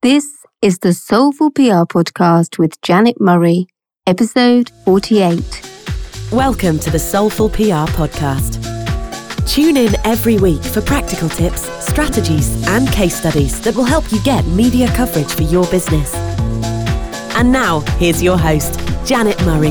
This is the Soulful PR podcast with Janet Murray, episode 48. Welcome to the Soulful PR podcast. Tune in every week for practical tips, strategies, and case studies that will help you get media coverage for your business. And now, here's your host, Janet Murray.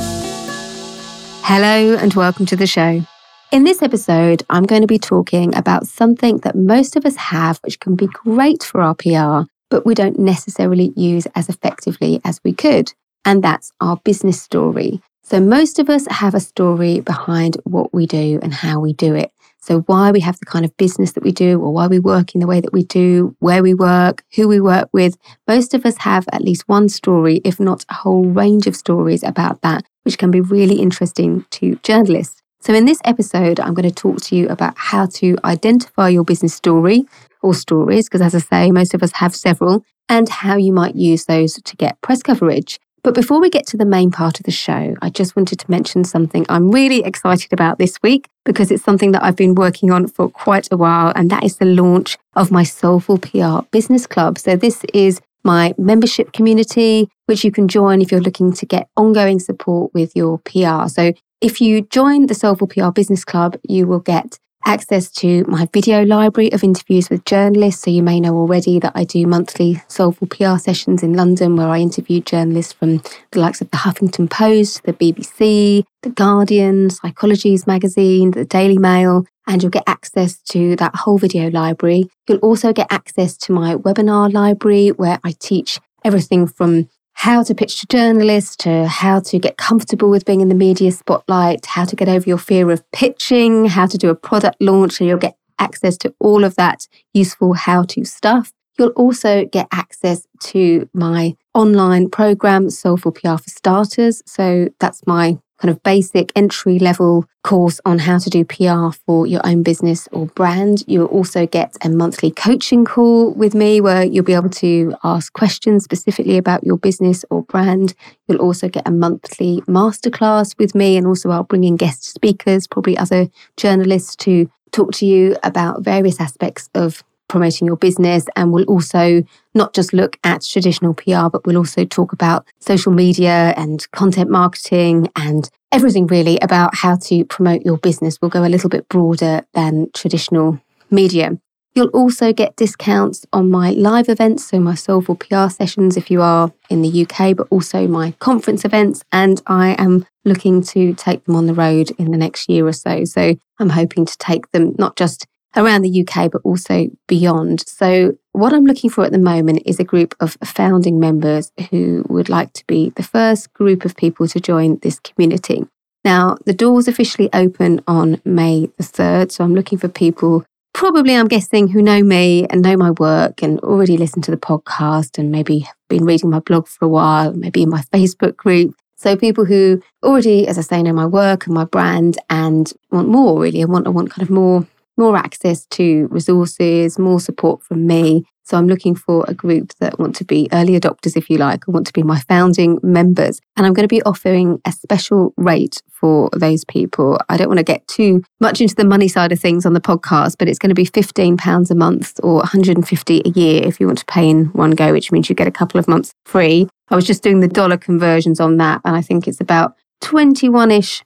Hello and welcome to the show. In this episode, I'm going to be talking about something that most of us have, which can be great for our PR, but we don't necessarily use as effectively as we could. And that's our business story. So most of us have a story behind what we do and how we do it. So why we have the kind of business that we do, or why we work in the way that we do, where we work, who we work with. Most of us have at least one story, if not a whole range of stories about that, which can be really interesting to journalists. So in this episode, I'm going to talk to you about how to identify your business story or stories, because as I say, most of us have several, and how you might use those to get press coverage. But before we get to the main part of the show, I just wanted to mention something I'm really excited about this week, because it's something that I've been working on for quite a while, and that is the launch of my Soulful PR Business Club. So this is my membership community, which you can join if you're looking to get ongoing support with your PR. So if you join the Soulful PR Business Club, you will get access to my video library of interviews with journalists. So you may know already that I do monthly Soulful PR sessions in London, where I interview journalists from the likes of the Huffington Post, the BBC, the Guardian, Psychologies magazine, the Daily Mail, and you'll get access to that whole video library. You'll also get access to my webinar library, where I teach everything from how to pitch to journalists, to how to get comfortable with being in the media spotlight, how to get over your fear of pitching, how to do a product launch. So you'll get access to all of that useful how-to stuff. You'll also get access to my online program, Soulful PR for Starters. So that's my kind of basic entry-level course on how to do PR for your own business or brand. You'll also get a monthly coaching call with me, where you'll be able to ask questions specifically about your business or brand. You'll also get a monthly masterclass with me, and also I'll bring in guest speakers, probably other journalists, to talk to you about various aspects of promoting your business. And we'll also not just look at traditional PR, but we'll also talk about social media and content marketing and everything really about how to promote your business. We'll go a little bit broader than traditional media. You'll also get discounts on my live events, so my Soulful PR sessions if you are in the UK, but also my conference events. And I am looking to take them on the road in the next year or so. So I'm hoping to take them not just around the UK, but also beyond. So what I'm looking for at the moment is a group of founding members who would like to be the first group of people to join this community. Now, the doors officially open on May the 3rd. So I'm looking for people, probably I'm guessing, who know me and know my work and already listen to the podcast and maybe have been reading my blog for a while, maybe in my Facebook group. So people who already, as I say, know my work and my brand and want more really, and want kind of more access to resources, more support from me. So I'm looking for a group that want to be early adopters, if you like, or want to be my founding members. And I'm going to be offering a special rate for those people. I don't want to get too much into the money side of things on the podcast, but it's going to be £15 a month or $150 a year if you want to pay in one go, which means you get a couple of months free. I was just doing the dollar conversions on that, and I think it's about $21-ish,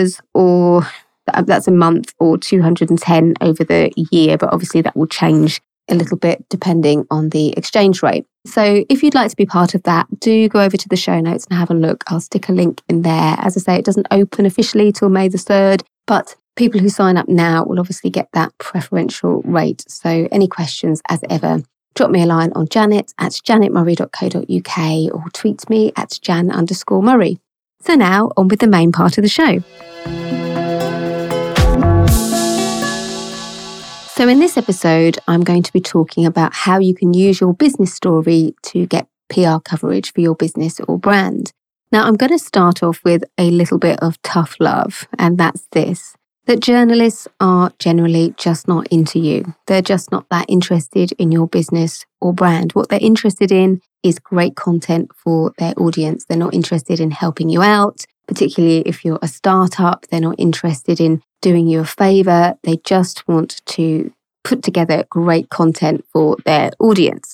or that's a month, or 210 over the year, but obviously that will change a little bit depending on the exchange rate. So if you'd like to be part of that, do go over to the show notes and have a look. I'll stick a link in there. As I say, it doesn't open officially till May the 3rd, but people who sign up now will obviously get that preferential rate. So any questions, as ever, drop me a line on janet@janetmurray.co.uk or tweet me at jan_Murray. So now on with the main part of the show. So in this episode, I'm going to be talking about how you can use your business story to get PR coverage for your business or brand. Now, I'm going to start off with a little bit of tough love, and that's this, that journalists are generally just not into you. They're just not that interested in your business or brand. What they're interested in is great content for their audience. They're not interested in helping you out, particularly if you're a startup. They're not interested in doing you a favor. They just want to put together great content for their audience.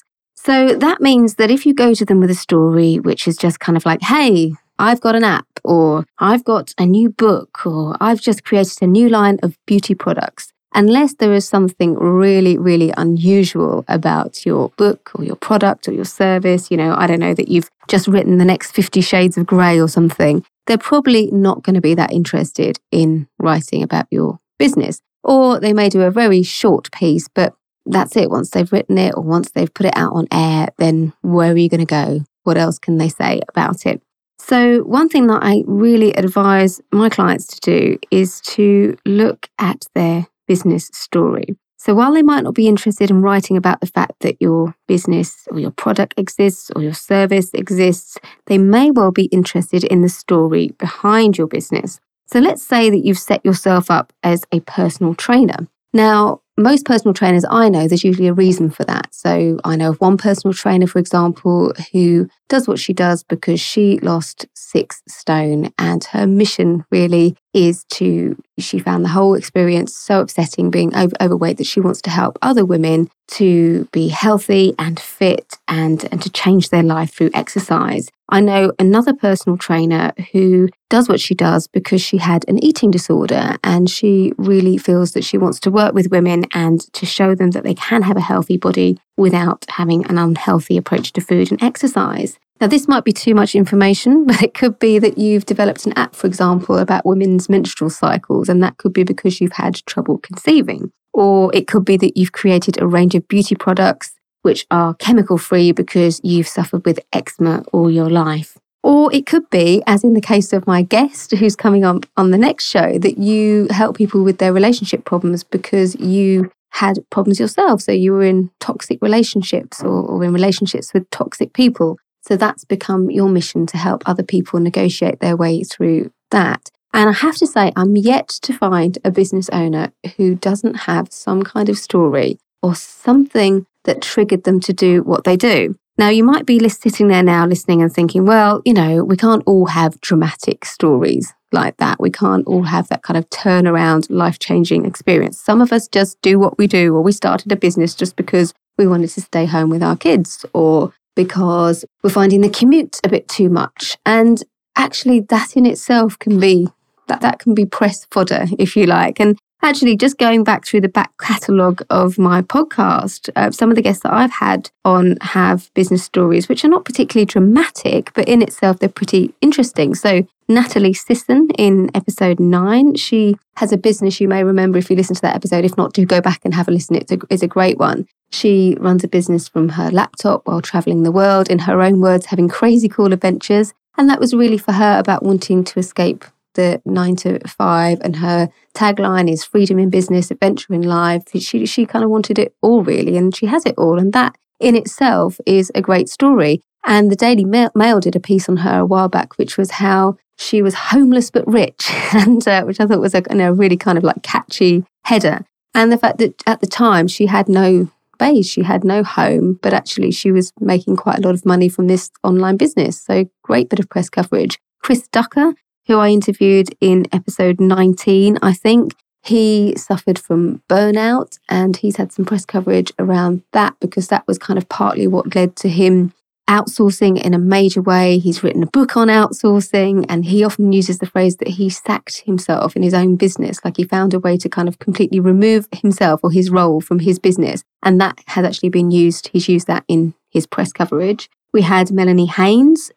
So that means that if you go to them with a story, which is just kind of like, hey, I've got an app, or I've got a new book, or I've just created a new line of beauty products, unless there is something really, really unusual about your book or your product or your service, I don't know, that you've just written the next 50 Shades of Grey or something, they're probably not going to be that interested in writing about your business. Or they may do a very short piece, but that's it. Once they've written it or once they've put it out on air, then where are you going to go? What else can they say about it? So one thing that I really advise my clients to do is to look at their business story. So while they might not be interested in writing about the fact that your business or your product exists or your service exists, they may well be interested in the story behind your business. So let's say that you've set yourself up as a personal trainer. Now, most personal trainers I know, there's usually a reason for that. So I know of one personal trainer, for example, who does what she does because she lost 6 stone, and her mission really is she found the whole experience so upsetting being overweight that she wants to help other women to be healthy and fit and to change their life through exercise. I know another personal trainer who does what she does because she had an eating disorder, and she really feels that she wants to work with women and to show them that they can have a healthy body without having an unhealthy approach to food and exercise. Now, this might be too much information, but it could be that you've developed an app, for example, about women's menstrual cycles, and that could be because you've had trouble conceiving. Or it could be that you've created a range of beauty products which are chemical-free because you've suffered with eczema all your life. Or it could be, as in the case of my guest who's coming on the next show, that you help people with their relationship problems because you had problems yourself. So you were in toxic relationships or in relationships with toxic people. So that's become your mission to help other people negotiate their way through that. And I have to say, I'm yet to find a business owner who doesn't have some kind of story or something that triggered them to do what they do. Now, you might be sitting there now listening and thinking, well, we can't all have dramatic stories like that. We can't all have that kind of turnaround, life-changing experience. Some of us just do what we do, or we started a business just because we wanted to stay home with our kids, or because we're finding the commute a bit too much. And actually, that in itself can be that can be press fodder, if you like. And actually, just going back through the back catalogue of my podcast, some of the guests that I've had on have business stories which are not particularly dramatic, but in itself, they're pretty interesting. So Natalie Sisson in episode 9, she has a business you may remember if you listen to that episode. If not, do go back and have a listen. It's a great one. She runs a business from her laptop while travelling the world, in her own words, having crazy cool adventures. And that was really for her about wanting to escape the 9 to 5, and her tagline is freedom in business, adventure in life. She kind of wanted it all, really, and she has it all. And that in itself is a great story. And the Daily Mail did a piece on her a while back, which was how she was homeless but rich, and which I thought was a really kind of like catchy header. And the fact that at the time she had no base, she had no home, but actually she was making quite a lot of money from this online business. So great bit of press coverage. Chris Ducker, who I interviewed in episode 19, I think, he suffered from burnout, and he's had some press coverage around that because that was kind of partly what led to him outsourcing in a major way. He's written a book on outsourcing, and he often uses the phrase that he sacked himself in his own business, like he found a way to kind of completely remove himself or his role from his business. And that has actually been used. He's used that in his press coverage. We had Melanie Haynes,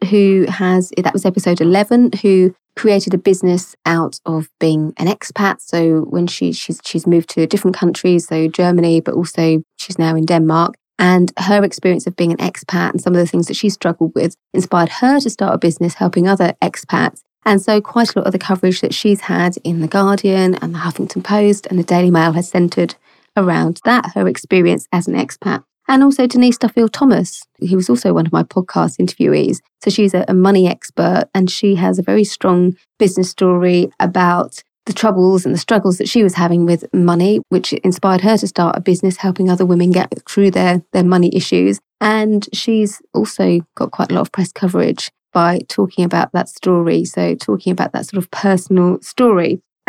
that was episode 11, who created a business out of being an expat. So when she's moved to different countries, so Germany, but also she's now in Denmark. And her experience of being an expat and some of the things that she struggled with inspired her to start a business helping other expats. And so quite a lot of the coverage that she's had in The Guardian and The Huffington Post and The Daily Mail has centred around that, her experience as an expat. And also Denise Duffield-Thomas, who was also one of my podcast interviewees. So she's a money expert, and she has a very strong business story about the troubles and the struggles that she was having with money, which inspired her to start a business helping other women get through their money issues. And she's also got quite a lot of press coverage by talking about that story. So talking about that sort of personal story.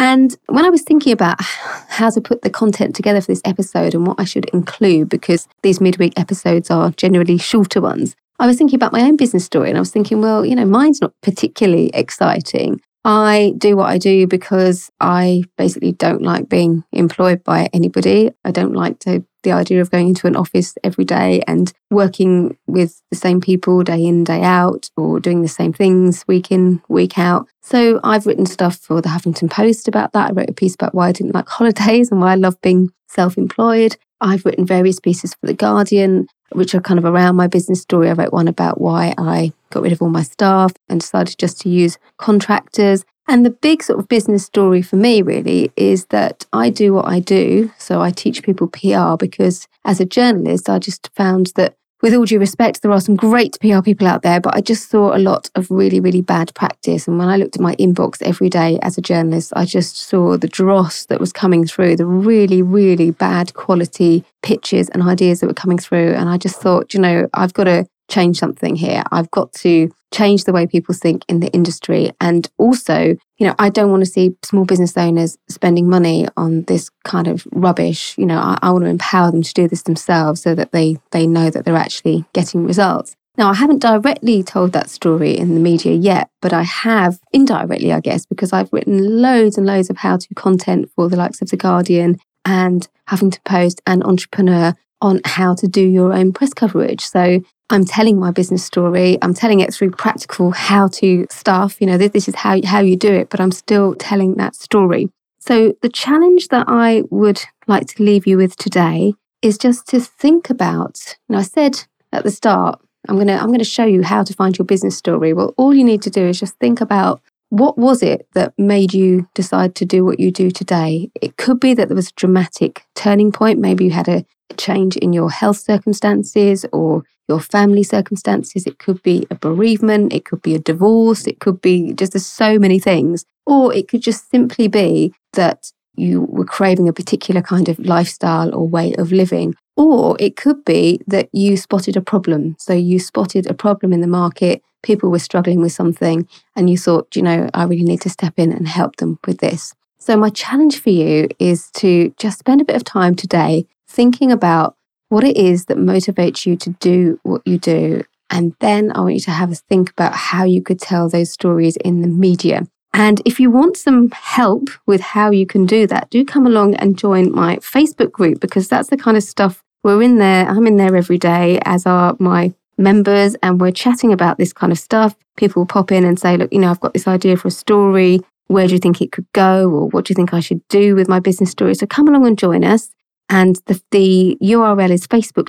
And when I was thinking about how to put the content together for this episode and what I should include, because these midweek episodes are generally shorter ones, I was thinking about my own business story, and I was thinking, well, mine's not particularly exciting. I do what I do because I basically don't like being employed by anybody. I don't like the idea of going into an office every day and working with the same people day in, day out, or doing the same things week in, week out. So I've written stuff for the Huffington Post about that. I wrote a piece about why I didn't like holidays and why I love being self-employed. I've written various pieces for The Guardian, which are kind of around my business story. I wrote one about why I got rid of all my staff and decided just to use contractors. And the big sort of business story for me really is that I do what I do. So I teach people PR because as a journalist, I just found that, with all due respect, there are some great PR people out there, but I just saw a lot of really, really bad practice. And when I looked at my inbox every day as a journalist, I just saw the dross that was coming through, the really, really bad quality pitches and ideas that were coming through. And I just thought, I've got to change something here. I've got to change the way people think in the industry. And also, I don't want to see small business owners spending money on this kind of rubbish. I want to empower them to do this themselves so that they know that they're actually getting results. Now, I haven't directly told that story in the media yet, but I have indirectly, I guess, because I've written loads and loads of how-to content for the likes of The Guardian and Huffington Post and Entrepreneur on how to do your own press coverage. So I'm telling my business story. I'm telling it through practical how-to stuff. This is how you do it, but I'm still telling that story. So the challenge that I would like to leave you with today is just to think about, I said at the start, I'm going to show you how to find your business story. Well, all you need to do is just think about, what was it that made you decide to do what you do today? It could be that there was a dramatic turning point. Maybe you had a change in your health circumstances or your family circumstances. It could be a bereavement. It could be a divorce. It could be just, there's so many things. Or it could just simply be that you were craving a particular kind of lifestyle or way of living. Or it could be that you spotted a problem. So you spotted a problem in the market. People were struggling with something and you thought, I really need to step in and help them with this. So my challenge for you is to just spend a bit of time today thinking about what it is that motivates you to do what you do. And then I want you to have a think about how you could tell those stories in the media. And if you want some help with how you can do that, do come along and join my Facebook group, because that's the kind of stuff we're in there. I'm in there every day, as are my members, and we're chatting about this kind of stuff. People will pop in and say, look, I've got this idea for a story. Where do you think it could go? Or what do you think I should do with my business story? So come along and join us. And the URL is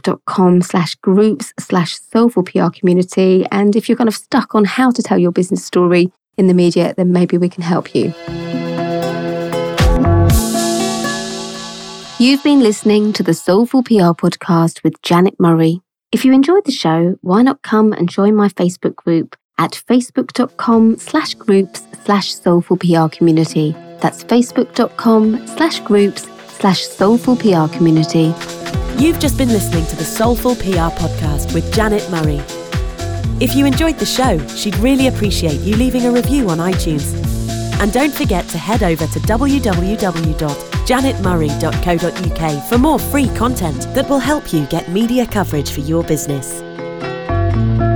facebook.com/groups/soulful PR community. And if you're kind of stuck on how to tell your business story in the media, then maybe we can help you. You've been listening to the Soulful PR podcast with Janet Murray. If you enjoyed the show, why not come and join my Facebook group at facebook.com/groups/soulful PR community. That's facebook.com/groups/soulful PR community. You've just been listening to the Soulful PR podcast with Janet Murray. If you enjoyed the show, she'd really appreciate you leaving a review on iTunes. And don't forget to head over to www.janetmurray.co.uk for more free content that will help you get media coverage for your business.